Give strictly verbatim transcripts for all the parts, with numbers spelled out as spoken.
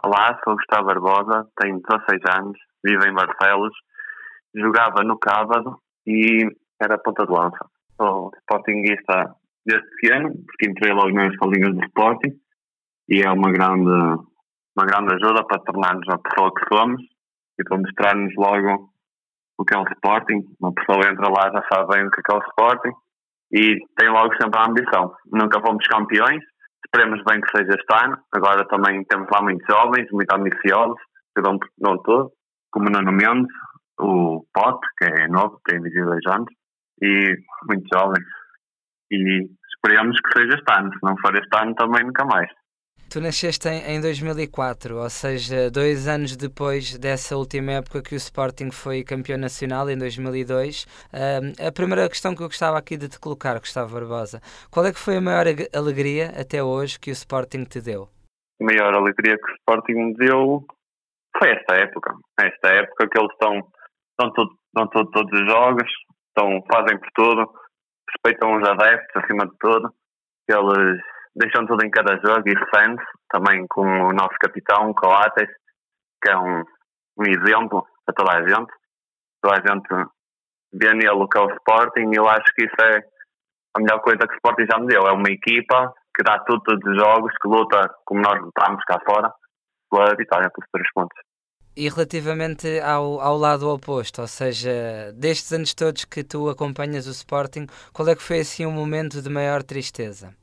Olá, sou Gustavo Barbosa, tenho dezasseis anos, vivo em Barcelos, jogava no Cábado e era ponta de lança. Sou sportinguista desde pequeno, porque entrei logo nas escolinhas do Sporting e é uma grande, uma grande ajuda para tornarmos a pessoa que somos e para mostrar-nos logo o que é o Sporting. Uma pessoa entra lá já sabe bem o que é o Sporting e tem logo sempre a ambição. Nunca fomos campeões, esperemos bem que seja este ano. Agora também temos lá muitos jovens, muito ambiciosos, que dão, dão tudo, como o Nuno Mendes, o Pote, que é novo, tem vinte e dois anos, e muitos jovens. E esperemos que seja este ano, se não for este ano também nunca mais. Tu nasceste em, em dois mil e quatro, ou seja, dois anos depois dessa última época que o Sporting foi campeão nacional, em dois mil e dois. Uh, a primeira questão que eu gostava aqui de te colocar, Gustavo Barbosa, qual é que foi a maior alegria até hoje que o Sporting te deu? A maior alegria que o Sporting me deu foi esta época. Esta época que eles estão, estão, tudo, estão tudo, todos os jogos, estão, fazem por tudo, respeitam os adeptos acima de tudo, eles deixam tudo em cada jogo e defende também com o nosso capitão, Coates, que é um, um exemplo para toda a gente. Toda a gente vê nele o que é o Sporting e eu acho que isso é a melhor coisa que o Sporting já me deu. É uma equipa que dá tudo todos os jogos, que luta como nós lutamos cá fora, pela vitória, pelos três pontos. E relativamente ao, ao lado oposto, ou seja, destes anos todos que tu acompanhas o Sporting, qual é que foi assim um momento de maior tristeza?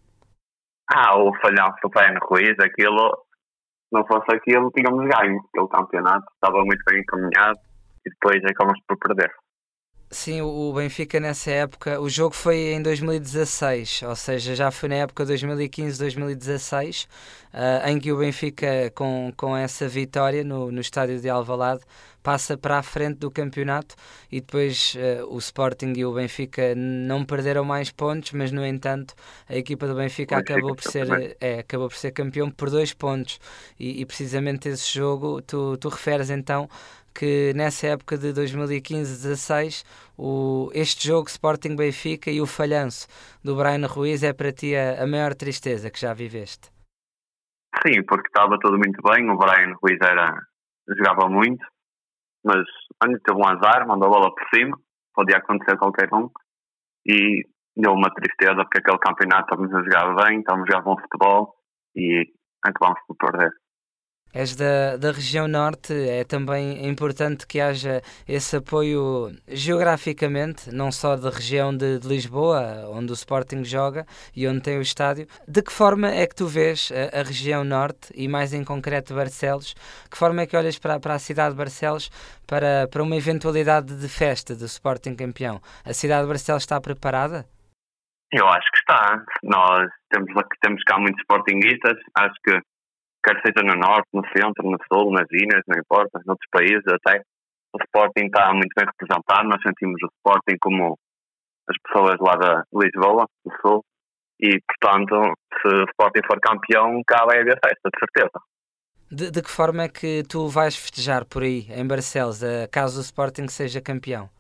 Ah, o falhanço do Brian Ruiz, aquilo, se não fosse aquilo, tínhamos ganho. Aquele campeonato estava muito bem encaminhado e depois acabamos por perder. Sim, o Benfica nessa época, o jogo foi em dois mil e dezasseis, ou seja, já foi na época dois mil e quinze, dois mil e dezasseis, uh, em que o Benfica, com, com essa vitória no, no estádio de Alvalade, passa para a frente do campeonato e depois uh, o Sporting e o Benfica não perderam mais pontos, mas no entanto a equipa do Benfica, Benfica acabou, por ser, é, acabou por ser campeão por dois pontos e, e precisamente esse jogo, tu, tu referes então que nessa época de dois mil e quinze dezasseis o, este jogo Sporting-Benfica e o falhanço do Brian Ruiz é para ti a, a maior tristeza que já viveste? Sim, porque estava tudo muito bem, o Brian Ruiz era, jogava muito, mas antes teve um azar, mandou a bola por cima, podia acontecer a qualquer um, e deu uma tristeza porque aquele campeonato estávamos a jogar bem, estávamos a jogar bom futebol e acabamos por perder. És da, da região norte, é também importante que haja esse apoio geograficamente, não só da região de, de Lisboa, onde o Sporting joga e onde tem o estádio. De que forma é que tu vês a, a região norte, e mais em concreto Barcelos, que forma é que olhas para, para a cidade de Barcelos para, para uma eventualidade de festa do Sporting campeão? A cidade de Barcelos está preparada? Eu acho que está. Nós temos, temos cá muitos sportinguistas, acho que quer seja no Norte, no Centro, no Sul, nas Ilhas, não importa, noutros países até, o Sporting está muito bem representado. Nós sentimos o Sporting como as pessoas lá da Lisboa, do Sul, e portanto, se o Sporting for campeão, cá vai haver festa, de certeza. De, de que forma é que tu vais festejar por aí, em Barcelos, caso o Sporting seja campeão?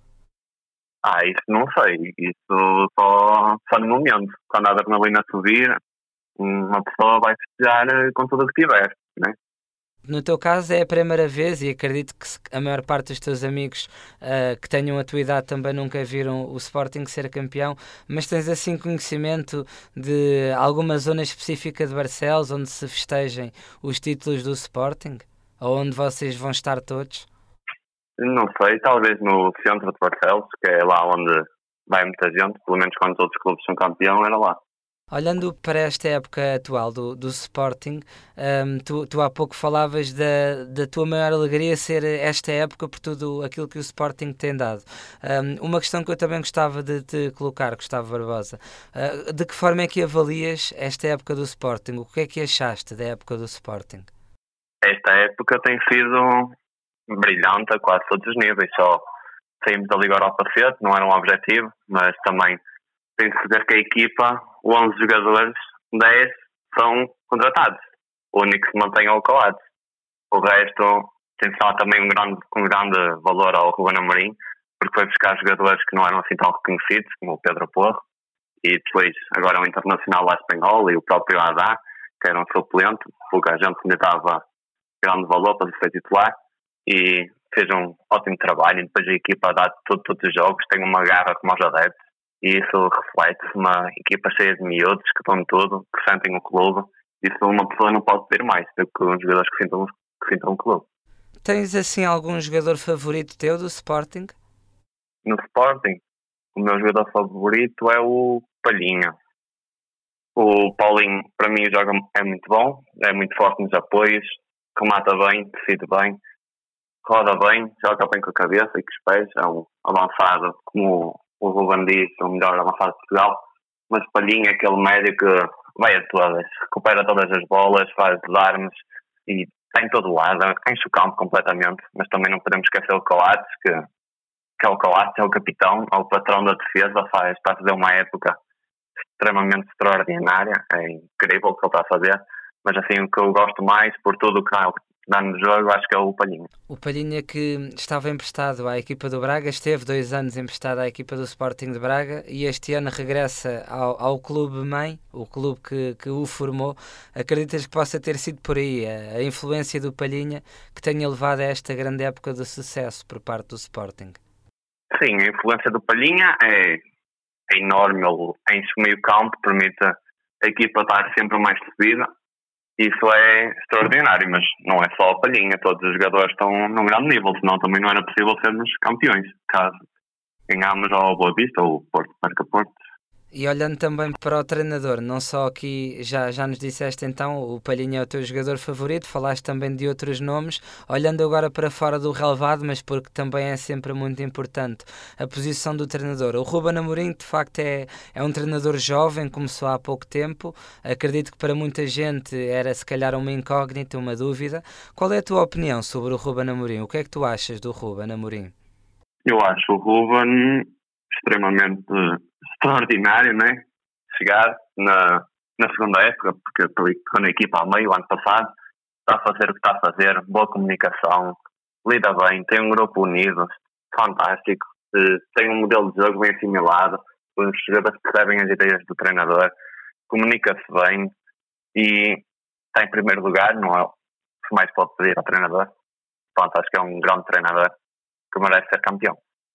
Ah, isso não sei, isso só, só no momento, quando a adrenalina subir, uma pessoa vai festejar com tudo o que tiver, né? No teu caso é a primeira vez e acredito que a maior parte dos teus amigos uh, que tenham a tua idade também nunca viram o Sporting ser campeão, mas tens assim conhecimento de alguma zona específica de Barcelos onde se festejem os títulos do Sporting? Ou onde vocês vão estar todos? Não sei, talvez no centro de Barcelos, que é lá onde vai muita gente, pelo menos quando todos os clubes são campeão, era lá. Olhando para esta época atual do, do Sporting, um, tu, tu há pouco falavas da, da tua maior alegria ser esta época por tudo aquilo que o Sporting tem dado. Um, uma questão que eu também gostava de te colocar, Gustavo Barbosa, uh, de que forma é que avalias esta época do Sporting? O que é que achaste da época do Sporting? Esta época tem sido brilhante a quase todos os níveis, só saímos da Liga Europa cedo, não era um objetivo, mas também tem-se ver que a equipa, onze jogadores, dez são contratados. O único que se mantém é o Coates. O resto tem-se lá também um grande, um grande valor ao Ruben Amorim, porque foi buscar jogadores que não eram assim tão reconhecidos, como o Pedro Porro, e depois agora o Internacional lá espanhol e o próprio Adá, que era um suplente, pouca gente ainda estava grande valor para ser titular e fez um ótimo trabalho. E depois a equipa dá tudo, todos os jogos, tem uma garra como aos adeptos e isso reflete uma equipa cheia de miúdos que dão tudo, que sentem o clube. Isso uma pessoa não pode ter mais do que os jogadores que sintam, que sintam o clube. Tens assim algum jogador favorito teu do Sporting? No Sporting, o meu jogador favorito é o Palhinha. O Paulinho, para mim, joga é muito bom, é muito forte nos apoios, remata bem, decide bem, roda bem, joga bem com a cabeça e com os pés. É um avançado, como o Ruben diz, o melhor avançado de Portugal. Mas o Palhinha é aquele médio que vai a todas, recupera todas as bolas, faz desarmes e está em todo lado, enche o campo completamente. Mas também não podemos esquecer o Coates, que, que é o Coates, é o capitão, é o patrão da defesa, faz, está a fazer uma época extremamente extraordinária, é incrível o que ele está a fazer, mas assim o que eu gosto mais por tudo o que dá no jogo, acho que é o Palhinha. O Palhinha que estava emprestado à equipa do Braga, esteve dois anos emprestado à equipa do Sporting de Braga e este ano regressa ao, ao clube-mãe, o clube que, que o formou. Acreditas que possa ter sido por aí a, a influência do Palhinha que tenha levado a esta grande época de sucesso por parte do Sporting? Sim, a influência do Palhinha é é enorme, ele enche o meio campo, permite a equipa estar sempre mais subida. Isso é extraordinário, mas não é só a Palhinha, todos os jogadores estão num grande nível, senão também não era possível sermos campeões, caso ganhámos ao Boa Vista ou Porto, Marca Porto. E olhando também para o treinador, não só aqui, já, já nos disseste então, o Palhinha é o teu jogador favorito, falaste também de outros nomes, olhando agora para fora do relevado, mas porque também é sempre muito importante a posição do treinador. O Ruben Amorim, de facto, é, é um treinador jovem, começou há pouco tempo, acredito que para muita gente era se calhar uma incógnita, uma dúvida. Qual é a tua opinião sobre o Ruben Amorim? O que é que tu achas do Ruben Amorim? Eu acho o Ruben extremamente extraordinário, né? Chegar na, na segunda época, porque estou na equipa há meio ano passado, está a fazer o que está a fazer, boa comunicação, lida bem, tem um grupo unido, fantástico, tem um modelo de jogo bem assimilado, os jogadores percebem as ideias do treinador, comunica-se bem e está em primeiro lugar, não é o que mais pode pedir ao treinador. Portanto, acho que é um grande treinador que merece ser campeão.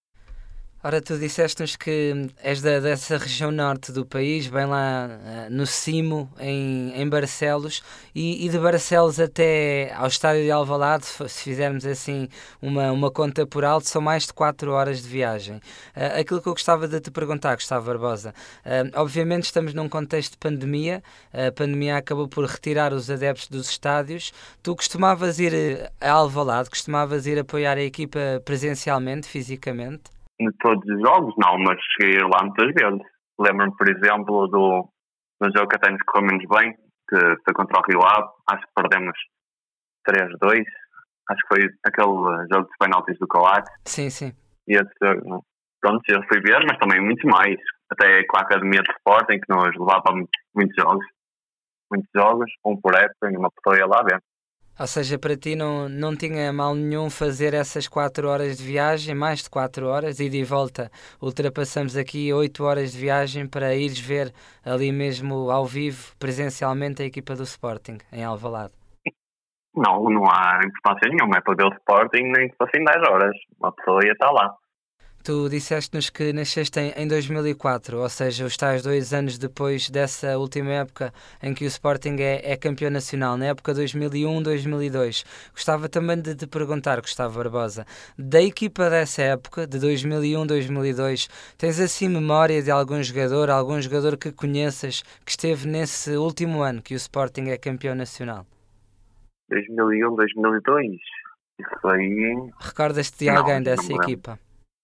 Ora, tu disseste-nos que és da, dessa região norte do país, bem lá uh, no cimo, em, em Barcelos, e, e de Barcelos até ao estádio de Alvalade, se fizermos assim uma, uma conta por alto, são mais de quatro horas de viagem. Uh, aquilo que eu gostava de te perguntar, Gustavo Barbosa, uh, obviamente estamos num contexto de pandemia, a pandemia acabou por retirar os adeptos dos estádios. Tu costumavas ir a Alvalade, costumavas ir apoiar a equipa presencialmente, fisicamente? De todos os jogos, não, mas cheguei lá muitas vezes. Lembro-me, por exemplo, do, do jogo que até nos correu menos bem, que foi contra o Rio Ave, acho que perdemos três a dois, acho que foi aquele jogo de penaltis do Coates. Sim, sim. E esse jogo, pronto, eu fui ver, mas também muitos mais, até com a Academia de Sporting, que nos levava a muitos jogos, muitos jogos, um por época, e uma pessoa ia lá ver. Ou seja, para ti não, não tinha mal nenhum fazer essas quatro horas de viagem, mais de quatro horas, ida e volta. Ultrapassamos aqui oito horas de viagem para ires ver ali mesmo ao vivo, presencialmente, a equipa do Sporting, em Alvalade. Não, não há importância nenhuma, é para ver o Sporting nem que fossem dez horas, uma pessoa ia estar lá. Tu disseste-nos que nasceste em, em dois mil e quatro, ou seja, os tais dois anos depois dessa última época em que o Sporting é, é campeão nacional, na época dois mil e um, dois mil e dois. Gostava também de te perguntar, Gustavo Barbosa, da equipa dessa época, de dois mil e um, dois mil e dois, tens assim memória de algum jogador, algum jogador que conheças, que esteve nesse último ano que o Sporting é campeão nacional? dois mil e um, dois mil e dois? Isso aí... Recordas-te de alguém não, dessa não equipa?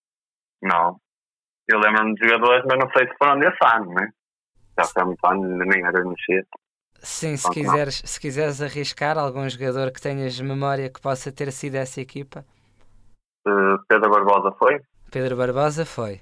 Não. Eu lembro-me de jogadores, mas não sei se foram desse ano, né? Já foi há muito ano, nem era nascer. Sim, se quiseres, se quiseres arriscar algum jogador que tenhas memória que possa ter sido essa equipa. Uh, Pedro Barbosa foi. Pedro Barbosa foi.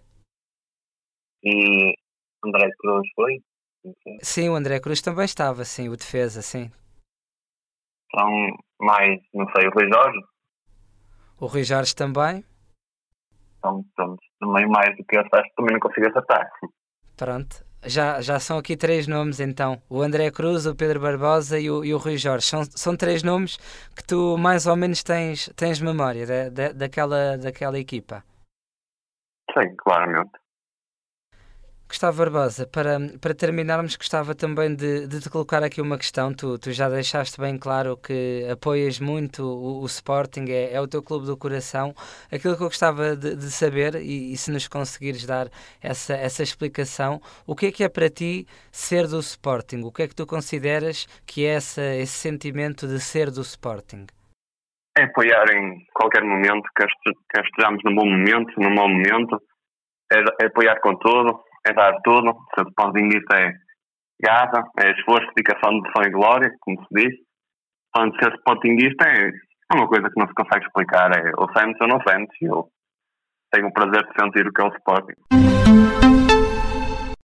E André Cruz foi. Sim. sim, o André Cruz também estava, sim, o defesa, sim. Então, mais, não sei, o Rui Jorge. O Rui Jorge também. Então, pronto, também mais do que eu acho que também não consigo acertar. Pronto. Já, já são aqui três nomes então, o André Cruz, o Pedro Barbosa e o, e o Rui Jorge. São, são três nomes que tu mais ou menos tens, tens memória da, da, daquela, daquela equipa. Sim, claramente. Gustavo Barbosa, para, para terminarmos, gostava também de, de te colocar aqui uma questão. Tu, tu já deixaste bem claro que apoias muito o, o Sporting, é, é o teu clube do coração. Aquilo que eu gostava de, de saber, e, e se nos conseguires dar essa, essa explicação, o que é que é para ti ser do Sporting? O que é que tu consideras que é essa, esse sentimento de ser do Sporting? É apoiar em qualquer momento, quer este- quer estejamos num bom momento, num mau momento, é, é apoiar com tudo, é dar tudo. Se o Sportingista é garra, é esforço, dedicação, devoção e glória, como se diz. Quando ser Sportingista é é uma coisa que não se consegue explicar, é ou sentes ou não sentes, e eu tenho o prazer de sentir o que é o Sporting.